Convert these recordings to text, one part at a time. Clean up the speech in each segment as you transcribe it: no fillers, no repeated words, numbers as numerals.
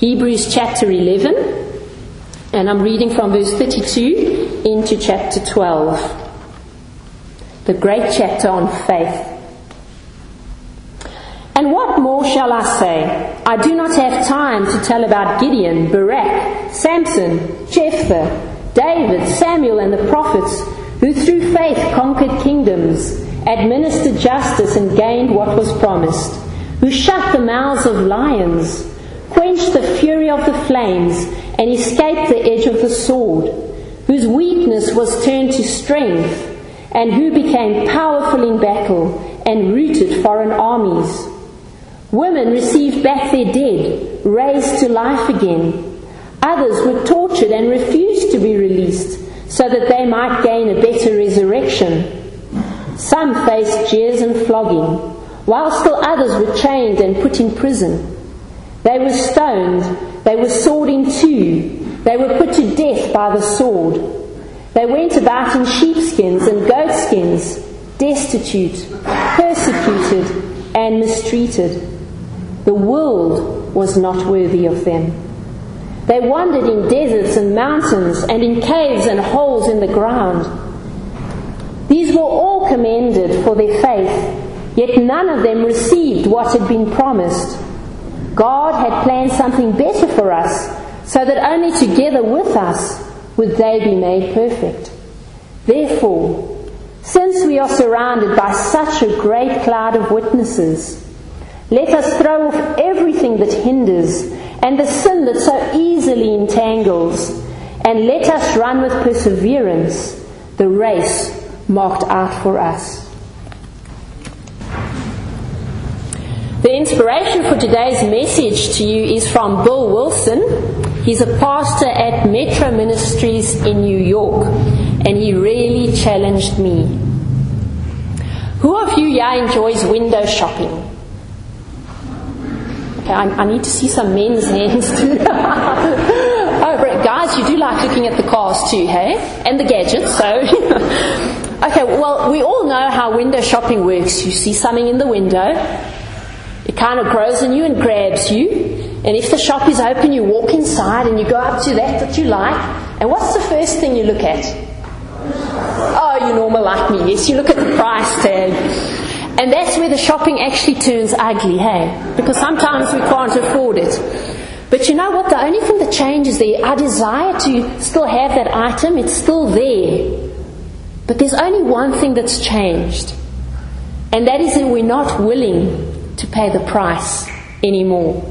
Hebrews chapter 11, and I'm reading from verse 32 into chapter 12. The great chapter on faith. And what more shall I say? I do not have time to tell about Gideon, Barak, Samson, Jephthah, David, Samuel, and the prophets, who through faith conquered kingdoms, administered justice, and gained what was promised, who shut the mouths of lions, quenched the fury of the flames, and escaped the edge of the sword, whose weakness was turned to strength, and who became powerful in battle and routed foreign armies. Women received back their dead, raised to life again. Others were tortured and refused to be released, so that they might gain a better resurrection. Some faced jeers and flogging, while still others were chained and put in prison. They were stoned, they were sawed in two, they were put to death by the sword. They went about in sheepskins and goatskins, destitute, persecuted, and mistreated. The world was not worthy of them. They wandered in deserts and mountains, and in caves and holes in the ground. These were all commended for their faith, yet none of them received what had been promised. God had planned something better for us, so that only together with us would they be made perfect. Therefore, since we are surrounded by such a great cloud of witnesses, let us throw off everything that hinders and the sin that so easily entangles, and let us run with perseverance the race marked out for us. The inspiration for today's message to you is from Bill Wilson. He's a pastor at Metro Ministries in New York, and he really challenged me. Who of you here enjoys window shopping? Okay, I need to see some men's hands too. Oh, guys, you do like looking at the cars too, hey? And the gadgets, so... Okay, well, we all know how window shopping works. You see something in the window, it kind of grows on you and grabs you. And if the shop is open, you walk inside and you go up to that you like. And what's the first thing you look at? Oh, you're normal like me. Yes, you look at the price tag. And that's where the shopping actually turns ugly, hey? Because sometimes we can't afford it. But you know what? The only thing that changes there, our desire to still have that item, it's still there. But there's only one thing that's changed. And that is that we're not willing to pay the price anymore.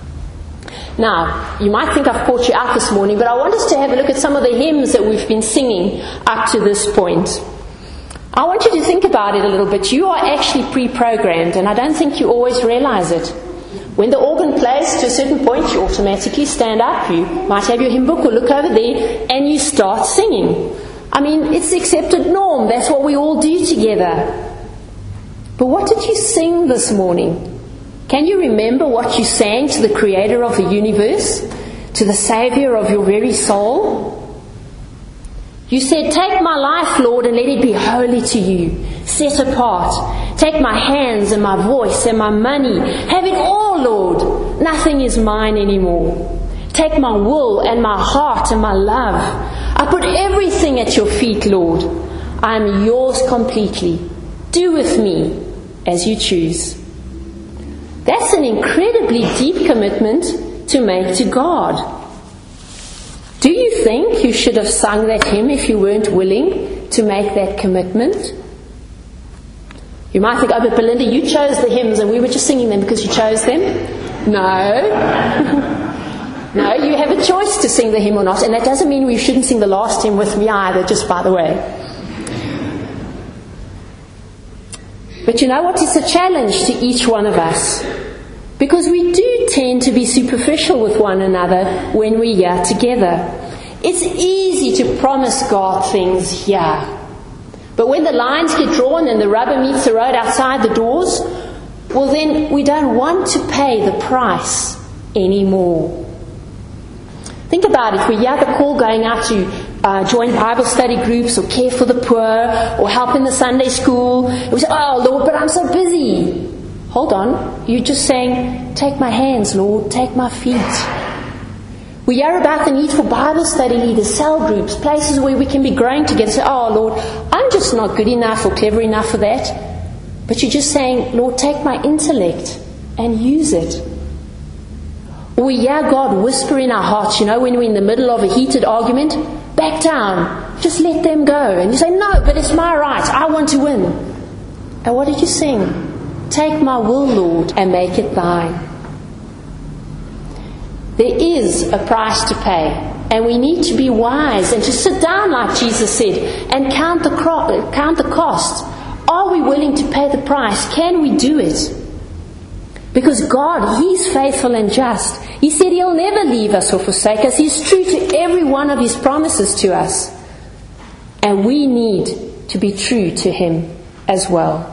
Now, you might think I've caught you out this morning, but I want us to have a look at some of the hymns that we've been singing up to this point. I want you to think about it a little bit. You are actually pre-programmed, and I don't think you always realize it. When the organ plays to a certain point, you automatically stand up. You might have your hymn book or look over there, and you start singing. I mean, it's the accepted norm. That's what we all do together. But what did you sing this morning? Can you remember what you sang to the Creator of the universe? To the Saviour of your very soul? You said, take my life, Lord, and let it be holy to you, set apart. Take my hands and my voice and my money. Have it all, Lord. Nothing is mine anymore. Take my will and my heart and my love. I put everything at your feet, Lord. I am yours completely. Do with me as you choose. That's an incredibly deep commitment to make to God. Do you think you should have sung that hymn if you weren't willing to make that commitment? You might think, oh, but Belinda, you chose the hymns and we were just singing them because you chose them. No. No, you have a choice to sing the hymn or not, and that doesn't mean we shouldn't sing the last hymn with me either, just by the way. But you know what? It's a challenge to each one of us. Because we do tend to be superficial with one another when we're here together. It's easy to promise God things here. But when the lines get drawn and the rubber meets the road outside the doors, well then we don't want to pay the price anymore. Think about it. We hear the call going out to join Bible study groups or care for the poor or help in the Sunday school. We say, oh Lord, but I'm so busy. Hold on, you're just saying, take my hands, Lord, take my feet. We hear about the need for Bible study leaders, cell groups, places where we can be growing together. Say, oh Lord, I'm just not good enough or clever enough for that. But you're just saying, Lord, take my intellect and use it. Or we hear God whisper in our hearts, when we're in the middle of a heated argument, back down, just let them go. And you say, no, but it's my right, I want to win. And what did you sing? Take my will, Lord, and make it thine. There is a price to pay, and we need to be wise and to sit down, like Jesus said, and count the cost. Are we willing to pay the price? Can we do it? Because God, He's faithful and just. He said He'll never leave us or forsake us. He's true to every one of His promises to us. And we need to be true to Him as well.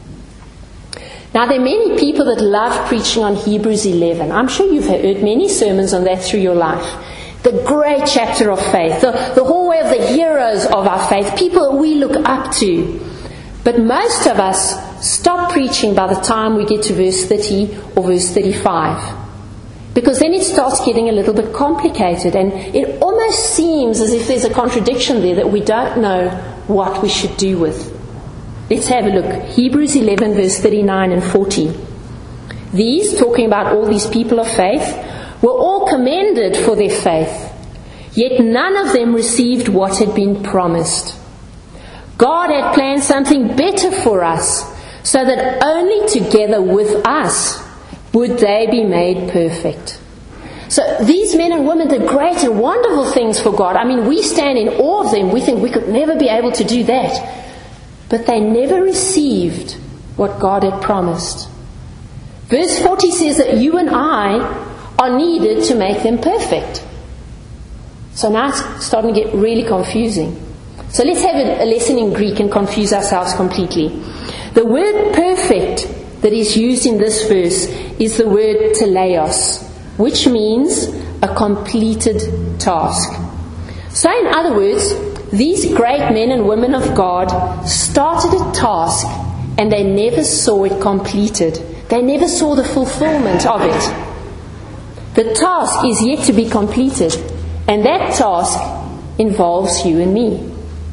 Now, there are many people that love preaching on Hebrews 11. I'm sure you've heard many sermons on that through your life. The great chapter of faith, the hallway of the heroes of our faith, people that we look up to. But most of us stop preaching by the time we get to verse 30 or verse 35. Because then it starts getting a little bit complicated, and it almost seems as if there's a contradiction there that we don't know what we should do with. Let's have a look. Hebrews 11 verse 39 and 40. These, talking about all these people of faith, were all commended for their faith. Yet none of them received what had been promised. God had planned something better for us, so that only together with us would they be made perfect. So these men and women did great and wonderful things for God. I mean, we stand in awe of them. We think we could never be able to do that. But they never received what God had promised. Verse 40 says that you and I are needed to make them perfect. So now it's starting to get really confusing. So let's have a lesson in Greek and confuse ourselves completely. The word perfect that is used in this verse is the word teleos, which means a completed task. So in other words, these great men and women of God started a task and they never saw it completed. They never saw the fulfillment of it. The task is yet to be completed, and that task involves you and me.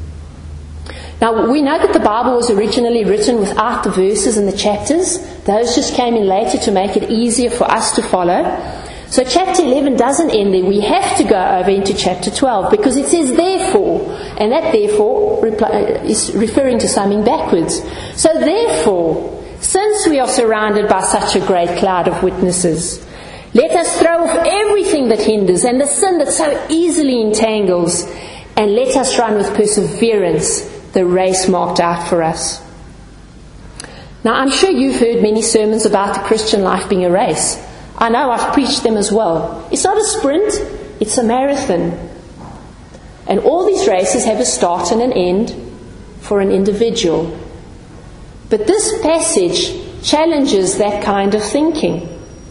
Now, we know that the Bible was originally written without the verses and the chapters. Those just came in later to make it easier for us to follow. So chapter 11 doesn't end there. We have to go over into chapter 12 because it says therefore, and that therefore is referring to something backwards. So therefore, since we are surrounded by such a great cloud of witnesses, let us throw off everything that hinders and the sin that so easily entangles, and let us run with perseverance the race marked out for us. Now, I'm sure you've heard many sermons about the Christian life being a race. I know I've preached them as well. It's not a sprint, it's a marathon. And all these races have a start and an end for an individual. But this passage challenges that kind of thinking.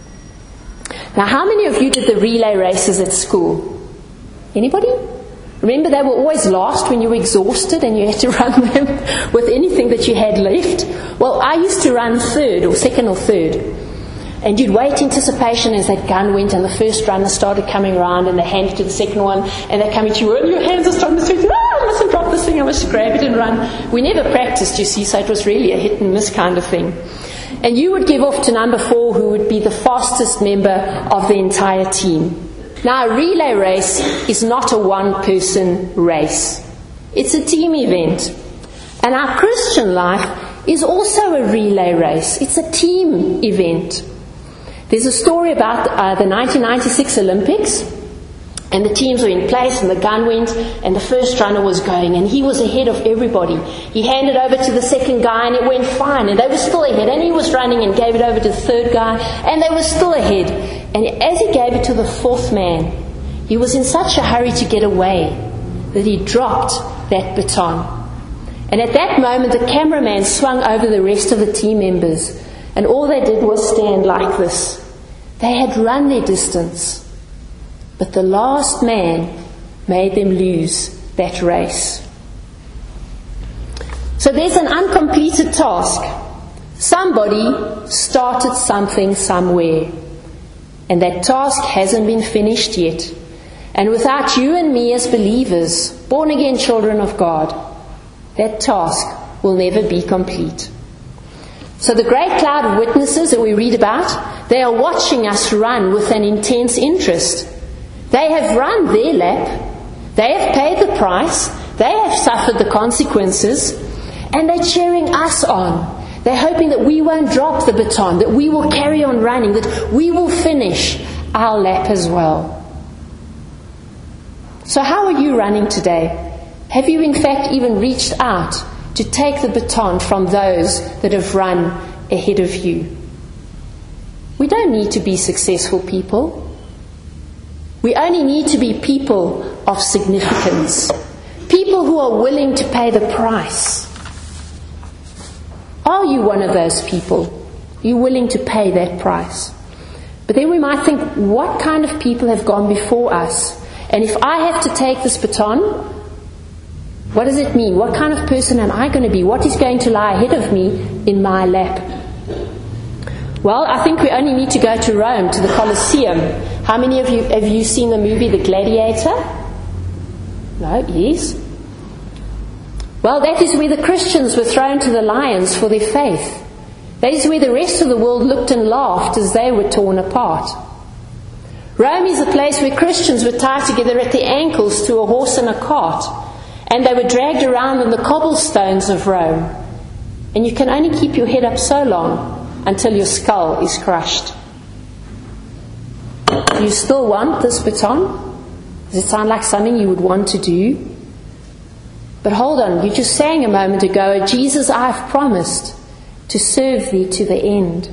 Now, how many of you did the relay races at school? Anybody? Remember, they were always last when you were exhausted and you had to run them with anything that you had left? Well, I used to run second or third. And you'd wait anticipation as that gun went and the first runner started coming around and they handed to the second one and they're coming to you and your hands are starting to say, I mustn't drop this thing, I must grab it and run. We never practiced, you see, so it was really a hit and miss kind of thing. And you would give off to number 4, who would be the fastest member of the entire team. Now, a relay race is not a one-person race. It's a team event. And our Christian life is also a relay race. It's a team event. There's a story about the 1996 Olympics, and the teams were in place and the gun went and the first runner was going and he was ahead of everybody. He handed over to the second guy and it went fine and they were still ahead, and he was running and gave it over to the third guy and they were still ahead. And as he gave it to the fourth man, he was in such a hurry to get away that he dropped that baton. And at that moment the cameraman swung over the rest of the team members, and all they did was stand like this. They had run their distance, but the last man made them lose that race. So there's an uncompleted task. Somebody started something somewhere, and that task hasn't been finished yet. And without you and me as believers, born-again children of God, that task will never be complete. So the great cloud of witnesses that we read about, they are watching us run with an intense interest. They have run their lap, they have paid the price, they have suffered the consequences, and they're cheering us on. They're hoping that we won't drop the baton, that we will carry on running, that we will finish our lap as well. So how are you running today? Have you in fact even reached out to take the baton from those that have run ahead of you? We don't need to be successful people. We only need to be people of significance. People who are willing to pay the price. Are you one of those people? Are you willing to pay that price? But then we might think, what kind of people have gone before us? And if I have to take this baton, what does it mean? What kind of person am I going to be? What is going to lie ahead of me in my lap? Well, I think we only need to go to Rome, to the Colosseum. How many of you have you seen the movie The Gladiator? No? Yes? Well, that is where the Christians were thrown to the lions for their faith. That is where the rest of the world looked and laughed as they were torn apart. Rome is a place where Christians were tied together at their ankles to a horse and a cart, and they were dragged around on the cobblestones of Rome. And you can only keep your head up so long until your skull is crushed. Do you still want this baton? Does it sound like something you would want to do? But hold on, you just sang a moment ago, Jesus, I have promised to serve thee to the end.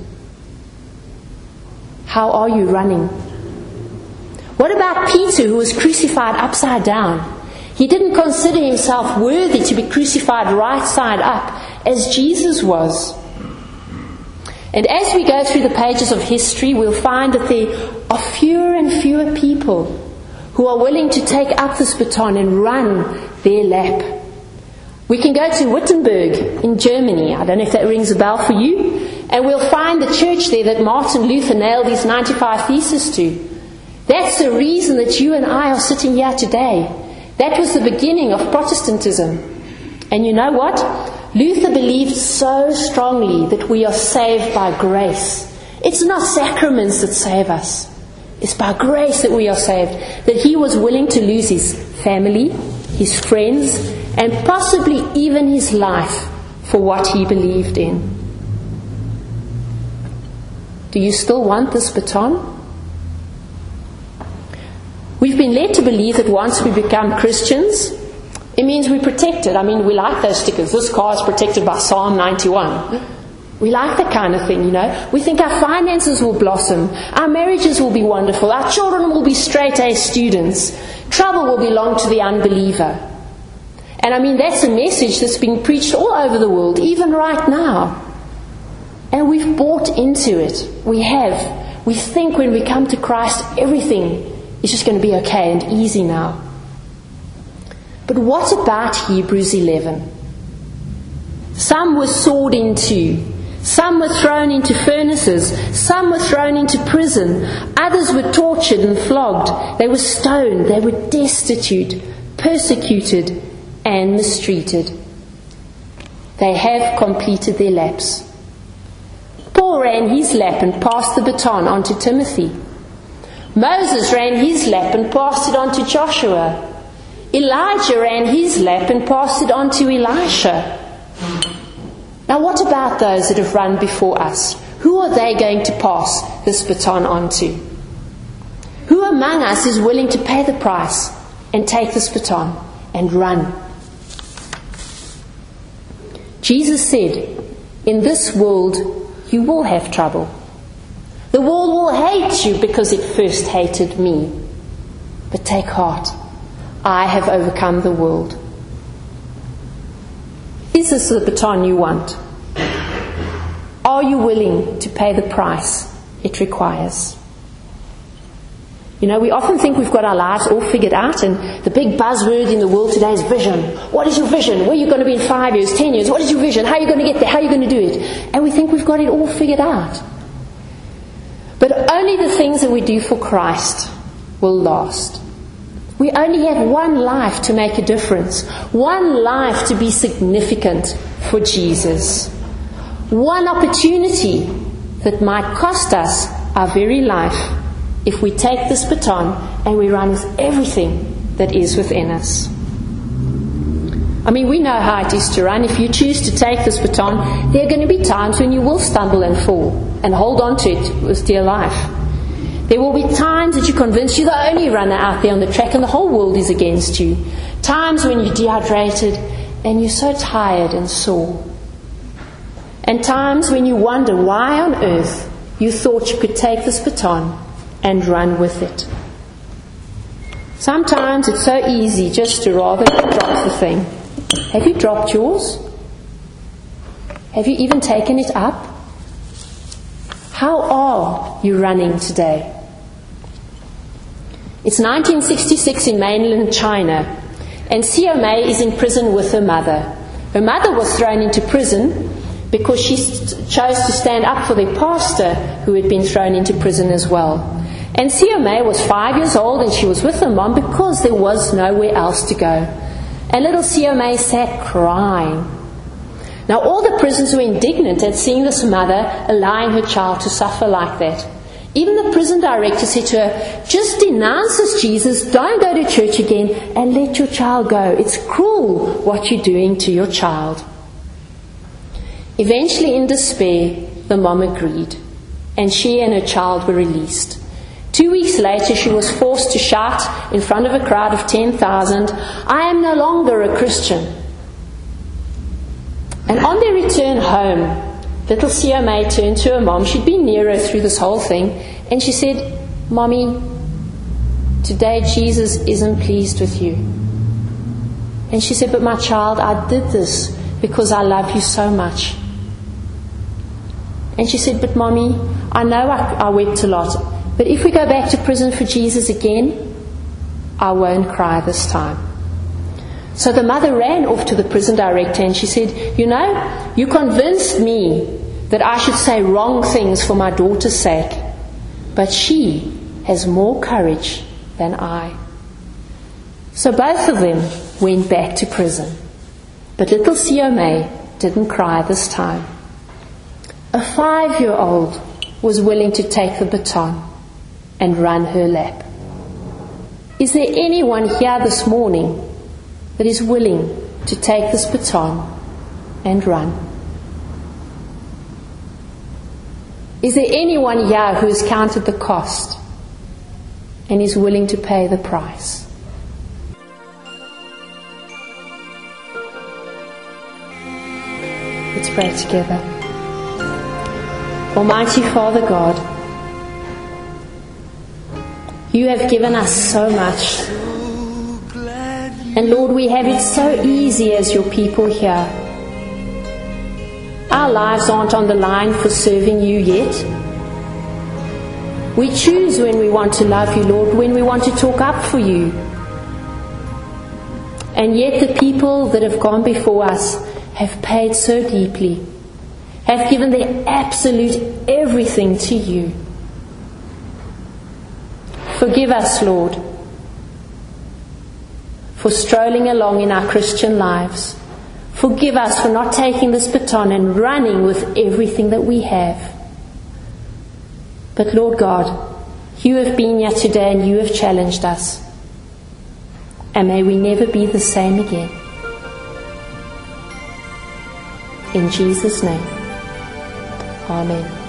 How are you running? What about Peter, who was crucified upside down? He didn't consider himself worthy to be crucified right side up, as Jesus was. And as we go through the pages of history, we'll find that there are fewer and fewer people who are willing to take up this baton and run their lap. We can go to Wittenberg in Germany. I don't know if that rings a bell for you. And we'll find the church there that Martin Luther nailed his 95 Theses to. That's the reason that you and I are sitting here today. That was the beginning of Protestantism. And you know what? Luther believed so strongly that we are saved by grace. It's not sacraments that save us. It's by grace that we are saved. That he was willing to lose his family, his friends, and possibly even his life for what he believed in. Do you still want this baton? We've been led to believe that once we become Christians, it means we're protected. I mean, we like those stickers. This car is protected by Psalm 91. We like that kind of thing, you know. We think our finances will blossom. Our marriages will be wonderful. Our children will be straight-A students. Trouble will belong to the unbeliever. And I mean, that's a message that's being preached all over the world, even right now. And we've bought into it. We have. We think when we come to Christ, everything is just going to be okay and easy now. But what about Hebrews 11? Some were sawed into. Some were thrown into furnaces. Some were thrown into prison. Others were tortured and flogged. They were stoned. They were destitute, persecuted, and mistreated. They have completed their laps. Paul ran his lap and passed the baton on to Timothy. Moses ran his lap and passed it on to Joshua. Elijah ran his lap and passed it on to Elisha. Now what about those that have run before us? Who are they going to pass this baton on to? Who among us is willing to pay the price and take this baton and run? Jesus said, in this world you will have trouble. The world will hate you because it first hated me. But take heart, I have overcome the world. Is this the baton you want? Are you willing to pay the price it requires? You know, we often think we've got our lives all figured out, and the big buzzword in the world today is vision. What is your vision? Where are you going to be in 5 years, 10 years? What is your vision? How are you going to get there? How are you going to do it? And we think we've got it all figured out. But only the things that we do for Christ will last. We only have one life to make a difference, one life to be significant for Jesus, one opportunity that might cost us our very life if we take this baton and we run with everything that is within us. I mean, we know how it is to run. If you choose to take this baton, there are going to be times when you will stumble and fall and hold on to it with dear life. There will be times that you're convinced you're the only runner out there on the track and the whole world is against you. Times when you're dehydrated and you're so tired and sore. And times when you wonder why on earth you thought you could take this baton and run with it. Sometimes it's so easy just to rather drop the thing. Have you dropped yours? Have you even taken it up? How are you running today? It's 1966 in mainland China, and Xiao Mei is in prison with her mother. Her mother was thrown into prison because she chose to stand up for their pastor who had been thrown into prison as well. And Xiao Mei was 5 years old and she was with her mom because there was nowhere else to go. And little Xiao Mei sat crying. Now all the prisoners were indignant at seeing this mother allowing her child to suffer like that. Even the prison director said to her, just denounce this Jesus, don't go to church again, and let your child go. It's cruel what you're doing to your child. Eventually, in despair, the mom agreed, and she and her child were released. 2 weeks later, she was forced to shout in front of a crowd of 10,000, I am no longer a Christian. And on their return home, little Xiao Mei turned to her mom. She'd been near her through this whole thing. And she said, Mommy, today Jesus isn't pleased with you. And she said, but my child, I did this because I love you so much. And she said, but Mommy, I know I wept a lot. But if we go back to prison for Jesus again, I won't cry this time. So the mother ran off to the prison director and she said, you know, you convinced me that I should say wrong things for my daughter's sake, but she has more courage than I. So both of them went back to prison. But little Xiao Mei didn't cry this time. A 5-year-old was willing to take the baton and run her lap. Is there anyone here this morning that is willing to take this baton and run? Is there anyone here who has counted the cost and is willing to pay the price? Let's pray together. Almighty Father God, you have given us so much. And Lord, we have it so easy as your people here. Our lives aren't on the line for serving you yet. We choose when we want to love you, Lord, when we want to talk up for you. And yet the people that have gone before us have paid so deeply, have given their absolute everything to you. Forgive us, Lord, for strolling along in our Christian lives. Forgive us for not taking this baton and running with everything that we have. But Lord God, you have been here today and you have challenged us. And may we never be the same again. In Jesus' name, Amen.